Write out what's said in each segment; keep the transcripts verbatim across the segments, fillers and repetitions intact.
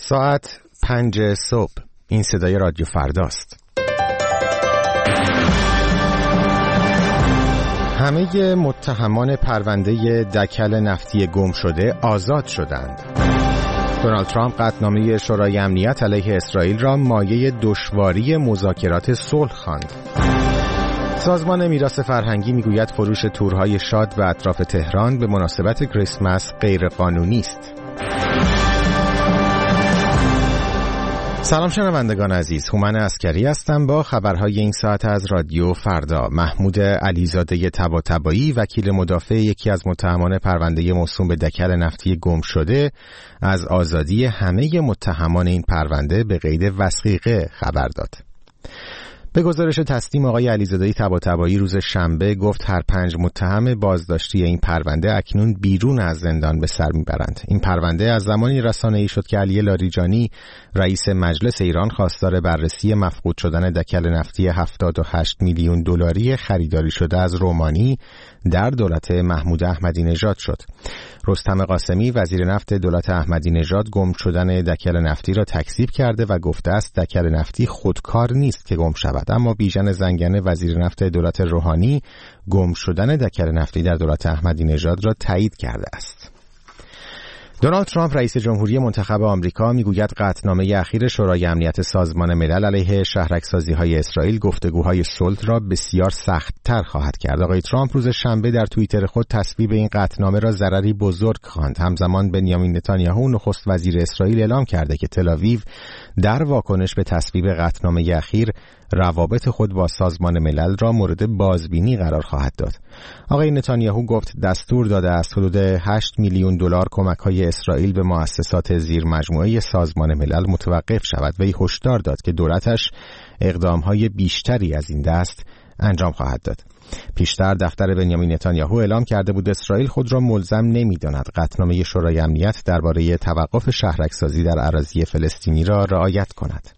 ساعت پنج صبح. این صدای رادیو فرداست. همه متهمان پرونده دکل نفتی گم شده آزاد شدند. دونالد ترامپ قطعنامه شورای امنیت علیه اسرائیل را مایه دشواری مذاکرات صلح خواند. سازمان میراث فرهنگی میگوید فروش تورهای شاد و اطراف تهران به مناسبت کریسمس غیرقانونی است. سلام شنوندگان عزیز، هومن عسکری هستم با خبرهای این ساعت از رادیو فردا. محمود علیزاده طباطبایی، وکیل مدافع یکی از متهمان پرونده موسوم به دکل نفتی گم شده، از آزادی همه متهمان این پرونده به قید وثیقه خبر داد. به گزارش تسلیم آقای علیزاده طباطبایی روز شنبه گفت هر پنج متهم بازداشتی این پرونده اکنون بیرون از زندان به سر میبرند. این پرونده از زمانی رسانه‌ای شد که علی لاریجانی رئیس مجلس ایران خواستار بررسی مفقود شدن دکل نفتی هفتاد و هشت میلیون دلاری خریداری شده از رومانی در دولت محمود احمدی نژاد شد. رستم قاسمی وزیر نفت دولت احمدی نژاد گم شدن دکل نفتی را تکذیب کرده و گفته است دکل نفتی خودکار نیست که گم شود، اما بیژن زنگنه وزیر نفت دولت روحانی گم شدن دکل نفتی در دولت احمدی نژاد را تایید کرده است. دونالد ترامپ رئیس جمهوری منتخب آمریکا میگوید قطعنامه اخیر شورای امنیت سازمان ملل علیه شهرک‌سازی‌های اسرائیل گفتگوهای صلح را بسیار سخت‌تر خواهد کرد. آقای ترامپ روز شنبه در توییتر خود تصویب این قطعنامه را ضرری بزرگ خواند. همزمان بنیامین نتانیاهو نخست وزیر اسرائیل اعلام کرده که تل‌آویو در واکنش به تصویب قطعنامه اخیر روابط خود با سازمان ملل را مورد بازبینی قرار خواهد داد. آقای نتانیاهو گفت دستور داده است حدود هشت میلیون دلار کمک‌های اسرائیل به مؤسسات زیر مجموعه سازمان ملل متوقف شود و هشدار داد که دولتش اقدام‌های بیشتری از این دست انجام خواهد داد. پیشتر دفتر بنیامین نتانیاهو اعلام کرده بود اسرائیل خود را ملزم نمی‌داند قطعنامه شورای امنیت درباره توقف شهرک‌سازی در اراضی فلسطینی را رعایت کند.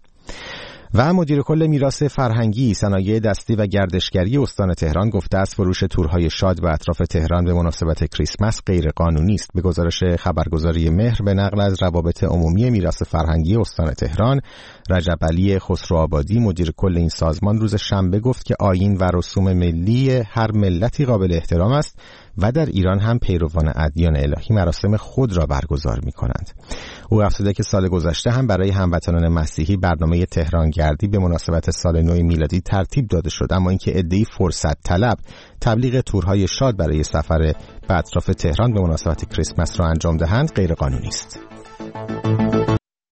و مدیر کل میراث فرهنگی، صنایع دستی و گردشگری استان تهران گفته است فروش تورهای شاد و اطراف تهران به مناسبت کریسمس غیرقانونی است. به گزارش خبرگزاری مهر به نقل از روابط عمومی میراث فرهنگی استان تهران، رجب علی خسروآبادی مدیر کل این سازمان روز شنبه گفت که آیین و رسوم ملی هر ملتی قابل احترام است و در ایران هم پیروان ادیان الهی مراسم خود را برگزار می کنند. او افزوده که سال گذشته هم برای هموطنان مسیحی برنامه تهران گردی به مناسبت سال نو میلادی ترتیب داده شد، اما اینکه عده‌ای فرصت طلب تبلیغ تورهای شاد برای سفر به اطراف تهران به مناسبت کریسمس را انجام دهند غیرقانونی است.